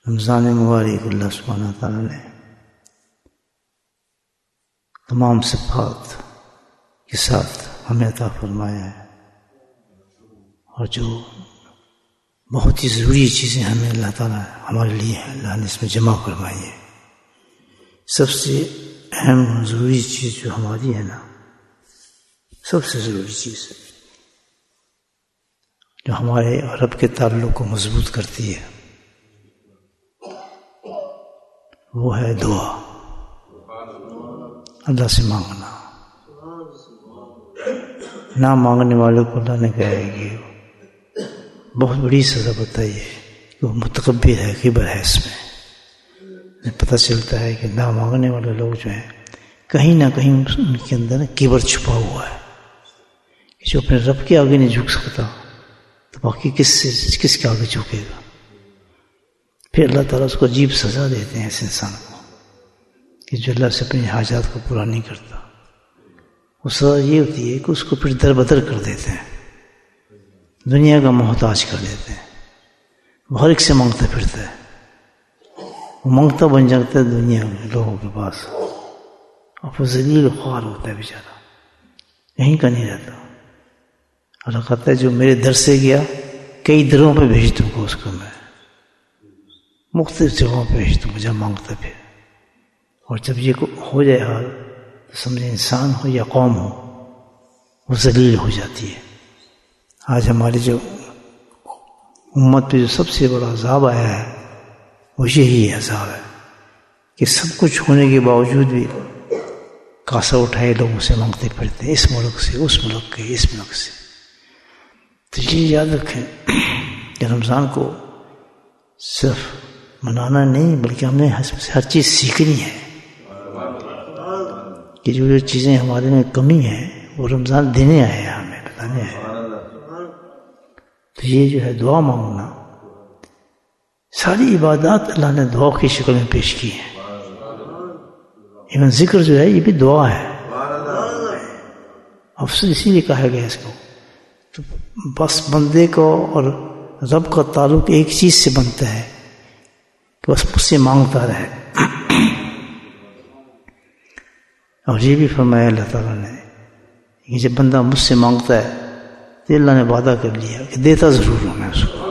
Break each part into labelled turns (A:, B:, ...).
A: رمضان مبارک اللہ سبحانہ تعالیٰ نے تمام صفات کے ساتھ ہمیں عطا فرمایا ہے، اور جو بہت ہی ضروری چیزیں ہمیں اللہ تعالیٰ ہمارے لیے ہیں، اللہ نے اس میں جمع فرمائی ہے۔ سب سے اہم ضروری چیز جو ہماری ہے نا، سب سے ضروری چیز جو ہمارے رب کے تعلق کو مضبوط کرتی ہے، وہ ہے دعا، اللہ سے مانگنا۔ نہ مانگنے والوں کو اللہ نے کہا ہے کہ بہت بڑی سزا بتائی ہے کہ وہ متکبر ہے، کبر ہے اس میں۔ پتہ چلتا ہے کہ نہ مانگنے والے لوگ جو ہیں کہیں نہ کہیں ان کے اندر کبر چھپا ہوا ہے، جو اپنے رب کے آگے نہیں جھک سکتا تو باقی کس کے آگے جھکے گا؟ پھر اللہ تعالیٰ اس کو عجیب سزا دیتے ہیں اس انسان کو کہ جو اللہ سے اپنی حاجات کو پورا نہیں کرتا۔ وہ سزا یہ ہوتی ہے کہ اس کو پھر در بدر کر دیتے ہیں، دنیا کا محتاج کر دیتے ہیں، وہ ہر ایک سے مانگتا پھرتا ہے، وہ مانگتا بن جاتا ہے دنیا میں لوگوں کے پاس، اور وہ ذلیل و خوار ہوتا ہے بیچارہ، یہیں کا نہیں رہتا۔ اللہ کہتا ہے جو میرے در سے گیا کئی دروں پہ بھیج دوں گا اس کو، میں مختلف جگہوں پہ بھیج دوں گا جب مانگتا پھر۔ اور جب یہ ہو جائے حال تو سمجھے انسان ہو یا قوم ہو وہ ذلیل ہو جاتی ہے۔ آج ہماری جو امت پہ جو سب سے بڑا عذاب آیا ہے وہ یہی عذاب ہے کہ سب کچھ ہونے کے باوجود بھی کاسا اٹھائے لوگوں سے مانگتے پھرتے ہیں، اس ملک سے، اس ملک کے، اس ملک سے۔ تو یہ یاد رکھیں کہ رمضان کو صرف منانا نہیں بلکہ ہم نے ہر چیز سیکھنی ہے، کہ جو چیزیں ہمارے میں کمی ہے وہ رمضان دینے آئے ہیں، ہمیں بتانے آئے ہیں۔ تو یہ جو ہے دعا مانگنا، ساری عبادات اللہ نے دعا کی شکل میں پیش کی ہیں۔ ایون ذکر جو ہے یہ بھی دعا ہے، افسر اسی لیے کہا گیا اس کو۔ تو بس بندے کو اور رب کا تعلق ایک چیز سے بنتا ہے کہ بس مجھ سے مانگتا رہے۔ اور یہ بھی فرمایا اللہ تعالیٰ نے کہ جب بندہ مجھ سے مانگتا ہے تو اللہ نے وعدہ کر لیا کہ دیتا ضرور ہوں میں اس کو۔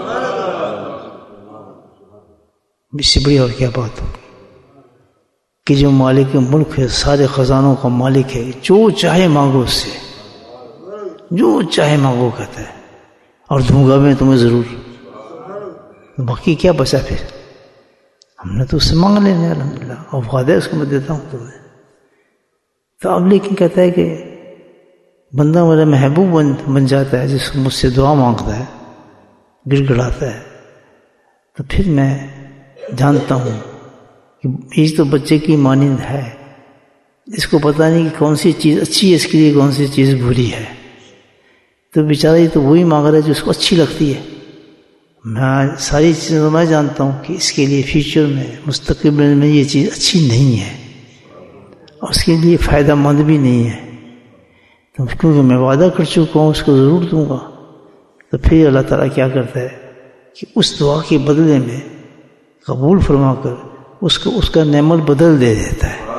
A: اس سے بڑی اور کیا بات ہو کہ جو مالک ملک ہے، سارے خزانوں کا مالک ہے، جو چاہے مانگو اس سے، جو چاہے مانگو کہتا ہے، اور دوں گا میں تمہیں ضرور۔ باقی کیا بچا پھر؟ ہم نے تو اس سے مانگ لینا الحمدللہ، اور وعدہ اس کو میں دیتا ہوں تمہیں۔ تو اب لیکن کہتا ہے کہ بندہ میرا محبوب بن جاتا ہے جس کو مجھ سے دعا مانگتا ہے، گڑ گڑاتا ہے، تو پھر میں جانتا ہوں کہ یہ تو بچے کی مانند ہے، اس کو پتہ نہیں کہ کون سی چیز اچھی ہے اس کے لیے، کون سی چیز بری ہے۔ تو بیچارہ یہ تو وہی مانگ رہا ہے جو اس کو اچھی لگتی ہے۔ میں ساری چیزوں میں جانتا ہوں کہ اس کے لیے فیوچر میں، مستقبل میں یہ چیز اچھی نہیں ہے اور اس کے لیے فائدہ مند بھی نہیں ہے، تو کیونکہ میں وعدہ کر چکا ہوں اس کو ضرور دوں گا۔ تو پھر اللہ تعالیٰ کیا کرتا ہے کہ اس دعا کے بدلے میں قبول فرما کر اس کا نعمت بدل دے دیتا ہے،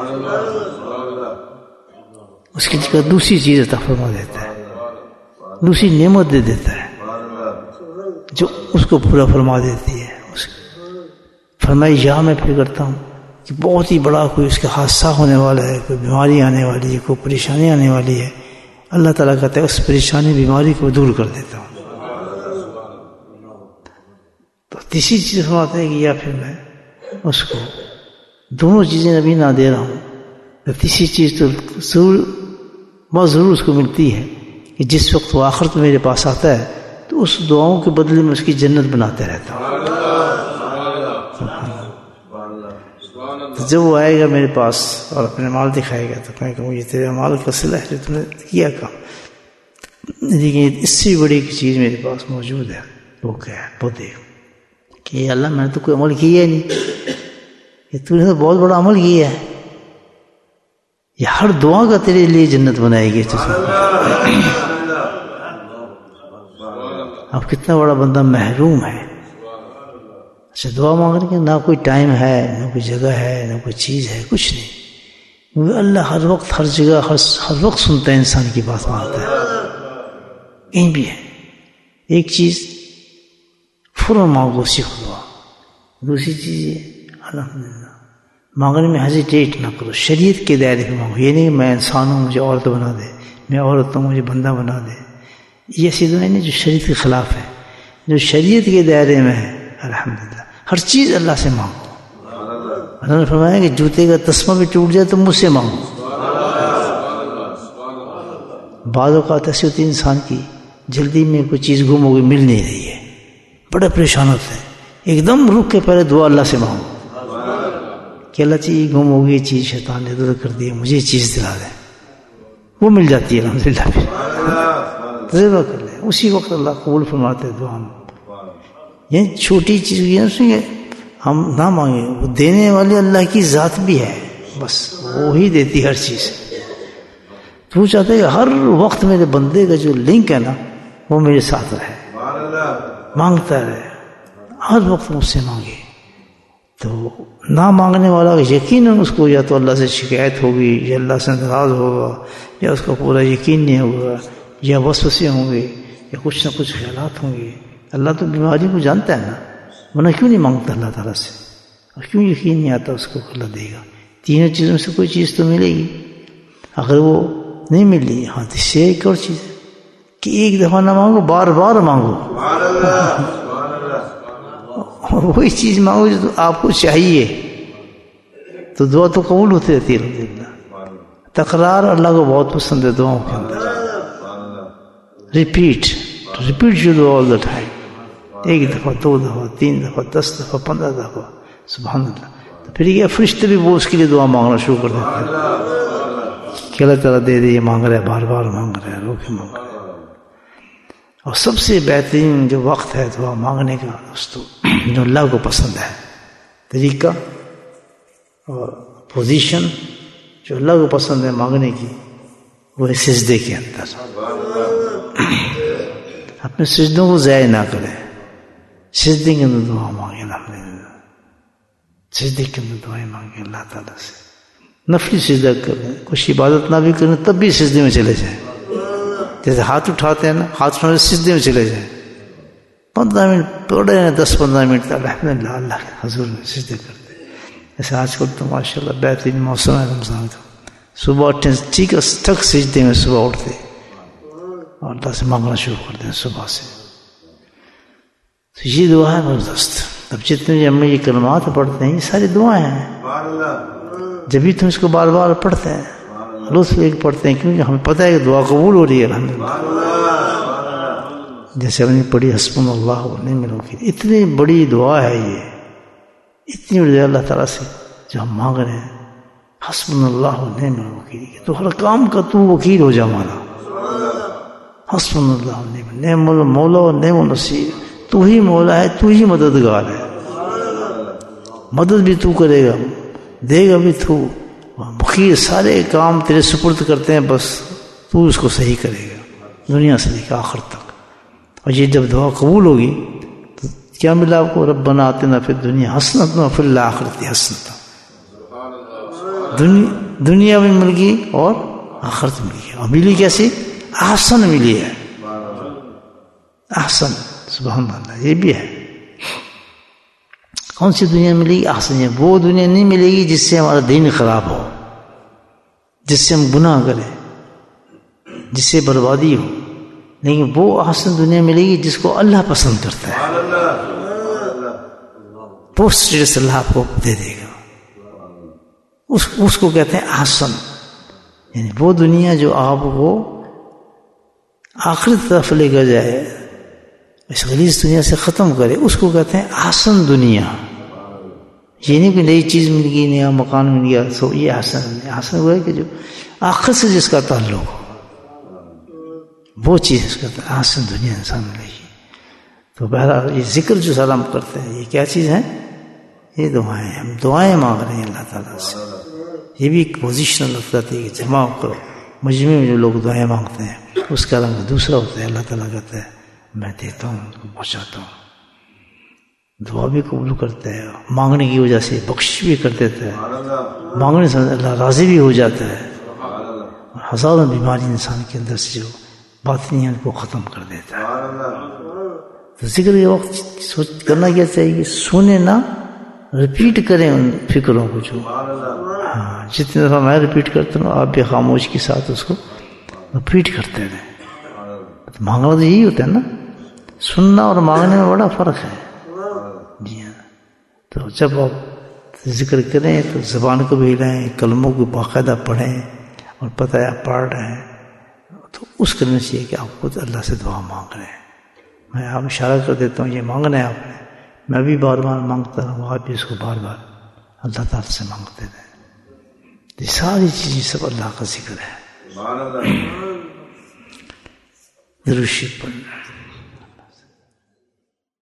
A: اس کی جگہ دوسری چیز عطا فرما دیتا ہے، دوسری نعمت دے دیتا ہے جو اس کو پورا فرما دیتی ہے۔ فرمائی یا میں پھر کرتا ہوں کہ بہت ہی بڑا کوئی اس کا حادثہ ہونے والا ہے، کوئی بیماری آنے والی ہے، کوئی پریشانی آنے والی ہے، اللہ تعالیٰ کہتا ہے اس پریشانی بیماری کو دور کر دیتا ہوں۔ تو تیسری چیز فرماتے ہیں کہ یا پھر میں اس کو دونوں چیزیں ابھی نہ دے رہا ہوں، تو تیسری چیز تو ضرور اس کو ملتی ہے کہ جس وقت وہ آخرت میں میرے پاس آتا ہے تو اس دعاؤں کے بدلے میں اس کی جنت بناتے رہتا ہوں۔ تو جب وہ آئے گا میرے پاس اور اپنے مال دکھائے گا تو میں کہوں یہ تیرے مال کا صلہ ہے جو تم نے کیا کام، لیکن اس سے بڑی چیز میرے پاس موجود ہے، وہ کیا ہے؟ وہ دیکھ کہ اللہ میں نے تو کوئی عمل کیا ہی نہیں، یہ تو نے تو بہت بڑا عمل کیا ہے، یہ ہر دعا کا تیرے لیے جنت بنائے گی۔ اب کتنا بڑا بندہ محروم ہے اچھا دعا مانگنے کے نہ کوئی ٹائم ہے، نہ کوئی جگہ ہے، نہ کوئی چیز ہے، کچھ نہیں، کیونکہ اللہ ہر وقت ہر جگہ ہر وقت سنتا ہے، انسان کی بات مانتا ہے، کہیں بھی ہے۔ ایک چیز فوراً مانگو، اسی کو دعا۔ دوسری چیز یہ الحمدللہ مانگنے میں ہیزیٹیٹ نہ کرو، شریعت کے دائرے میں مانگو، یہ نہیں کہ میں انسان ہوں مجھے عورت بنا دے، میں عورت ہوں مجھے بندہ بنا دے، یہ ایسی دعائیں نہیں جو شریعت کے خلاف ہے۔ جو شریعت کے دائرے میں ہے الحمدللہ ہر چیز اللہ سے مانگو۔ اللہ نے فرمایا کہ جوتے کا تسمہ بھی ٹوٹ جائے تو مجھ سے مانگو۔ بعض اوقات ایسی ہوتی ہے انسان کی جلدی میں کوئی چیز گم ہو گئی، مل نہیں رہی ہے، بڑے پریشان ہوتے ہیں، ایک دم رک کے پہلے دعا اللہ سے مانگو کہ اللہ چیز گم ہو گئی، چیز شیطان نے ادھر کر دی، مجھے یہ چیز دلا دے، وہ مل جاتی ہے الحمدللہ۔ پھر تجربہ کر لیں، اسی وقت اللہ قبول فرماتے ہیں دعا میں۔ یہ چھوٹی چیز ہم نہ مانگیں، وہ دینے والے اللہ کی ذات بھی ہے، بس وہی دیتی ہر چیز۔ تو وہ چاہتا ہے کہ ہر وقت میرے بندے کا جو لنک ہے نا وہ میرے ساتھ رہے، مانگتا رہے، ہر وقت مجھ سے مانگے۔ تو نہ مانگنے والا یقیناً اس کو یا تو اللہ سے شکایت ہوگی، یا اللہ سے ناراض ہوگا، یا اس کا پورا یقین نہیں ہوگا، یا وسوسے ہوں گے، یا کچھ نہ کچھ خیالات ہوں گے۔ اللہ تو بیماری کو جانتا ہے نا، ورنہ کیوں نہیں مانگتا اللہ تعالیٰ سے، اور کیوں یقین نہیں آتا اس کو اللہ دے گا؟ تینوں چیزوں سے کوئی چیز تو ملے گی، اگر وہ نہیں ملی ہاں تو اس سے ایک اور چیز ہے کہ ایک دفعہ نہ مانگو، بار بار مانگو، وہی چیز مانگو جو آپ کو چاہیے، تو دعا تو قبول ہوتی رہتی ہے الحمدللہ۔ تکرار اللہ کو بہت پسند ہے دعاؤں کے اندر، repeat show do all the time, ایک دفعہ، دو دفعہ، 3 دفعہ، 10 دفعہ، 15 دفعہ، سبحان اللہ۔ تو پھر یہ فرشتے بھی وہ اس کے لیے دعا مانگنا شروع کر دیتے ہیں کہ اللہ تعالیٰ دے دے، یہ مانگ رہا ہے، بار بار مانگ رہا ہے، رو کے مانگ رہا ہے۔ اور سب سے بہترین جو وقت ہے دعا مانگنے کا دوستو، جو اللہ کو پسند ہے، طریقہ اور پوزیشن جو اللہ کو پسند ہے مانگنے کی، وہ ہے سجدے کے اندر۔ اپنے سجدوں کو ضائع نہ کریں، سجدے کے اندر دعا مانگے الحمدللہ، سجدے کے اندر دعائیں مانگے اللہ تعالیٰ سے۔ نفلی سجدہ کریں، کچھ عبادت نہ بھی کریں تب بھی سجدے میں چلے جائیں، جیسے ہاتھ اٹھاتے ہیں نا، ہاتھ اٹھانے سجدے میں چلے جائیں، 15 منٹ پڑھے ہیں، 10-15 منٹ الحمدللہ اللہ کے حضور میں سجدے کرتے ہیں۔ ایسے آج کل تو ماشاءاللہ بہترین موسم ہے رمضان کا، صبح اٹھیں ٹھیک ہے تک سجدے میں صبح اٹھتے اور اللہ سے مانگنا شروع کر دیں صبح سے۔ تو یہ دعا ہے زبردست۔ اب جتنے ہم یہ کلمات پڑھتے ہیں یہ ساری دعائیں ہیں، جب بھی تم اس کو بار بار پڑھتے ہیں لطف لے کے پڑھتے ہیں، کیونکہ ہمیں پتہ ہے کہ دعا قبول ہو رہی ہے الحمدللہ۔ جیسے ہم نے پڑھی حسبنا اللہ و نعم الوکیل، اتنی بڑی دعا ہے یہ، اتنی بڑی دعا اللہ تعالیٰ سے جو ہم مانگ رہے ہیں، حسبنا اللہ و نعم الوکیل، تو ہر کام کا تو وکیل ہو جا ہمارا، حسبنا اللہ و نعم المولا و نعم النصیر، تو ہی مولا ہے، تو ہی مددگار ہے، مدد بھی تو کرے گا، دے گا بھی تو، وکیل سارے کام تیرے سپرد کرتے ہیں، بس تو اس کو صحیح کرے گا دنیا سے لے کے آخر تک۔ اور یہ جب دعا قبول ہوگی تو کیا ملا آپ کو؟ ربنا آتنا فی الدنیا حسنۃ وفی الآخرۃ حسنۃ، دنیا میں مل گئی اور آخرت مل گئی، اور ملی کیسی؟ احسن ملی ہے، احسن، سبحان اللہ۔ یہ بھی ہے، کون سی دنیا ملے گی؟ احسن ہے، وہ دنیا نہیں ملے گی جس سے ہمارا دین خراب ہو، جس سے ہم گناہ کریں، جس سے بربادی ہو، لیکن وہ احسن دنیا ملے گی جس کو اللہ پسند کرتا ہے، وہ اسٹیٹس اللہ آپ کو دے دے گا، اس کو کہتے ہیں احسن، یعنی وہ دنیا جو آپ کو آخرت طرف لے کر جائے، اس غلیظ دنیا سے ختم کرے، اس کو کہتے ہیں احسن دنیا۔ یہ نہیں کہ نئی چیز مل گئی، نیا مکان مل گیا، سو یہ احسن ہے۔ احسن وہ ہے کہ جو آخرت سے جس کا تعلق ہو، وہ چیز اس کا احسن دنیا انسان ملے گی۔ تو بہرحال یہ ذکر جو سلام کرتے ہیں یہ کیا چیز ہے؟ یہ دعائیں، ہم دعائیں مانگ رہے ہیں اللہ تعالیٰ سے۔ یہ بھی ایک پوزیشن لگتا ہے کہ جمع کرو، مجمع میں جو لوگ دعائیں مانگتے ہیں اس کا رنگ دوسرا ہوتا ہے، اللہ تعالیٰ کہتا ہے میں دیتا ہوں، ان کو پہنچاتا ہوں۔ دعا بھی قبول کرتا ہے، مانگنے کی وجہ سے بخشش بھی کر دیتا ہے، مانگنے سے اللہ راضی بھی ہو جاتا ہے، ہزاروں بیماری انسان کے اندر سے جو باطنی ہیں ان کو ختم کر دیتا ہے۔ تو ذکر کے وقت سوچ کرنا کیا چاہیے کہ سونے نہ، ریپیٹ کریں ان فکروں کو، جو ہاں جتنے دفعہ میں ریپیٹ کرتا ہوں آپ بھی خاموش کے ساتھ اس کو ریپیٹ کرتے رہیں۔ مانگنا تو یہی ہوتا ہے نا، سننا اور مانگنے میں بڑا فرق ہے۔ جی ہاں، تو جب آپ ذکر کریں تو زبان کو بھی ہلائیں، کلموں کو باقاعدہ پڑھیں، اور پتہ ہے آپ پڑھ رہے ہیں تو اس کرنے چاہیے کہ آپ خود اللہ سے دعا مانگ رہے ہیں۔ میں آپ اشارہ کر دیتا ہوں یہ مانگنا ہے آپ نے، میں بھی بار بار مانگتا ہوں، آپ بھی اس کو بار بار اللہ تعالیٰ سے مانگتے رہیں۔ یہ ساری چیزیں سب اللہ کا ذکر ہے۔ درود شریف پڑھنا۔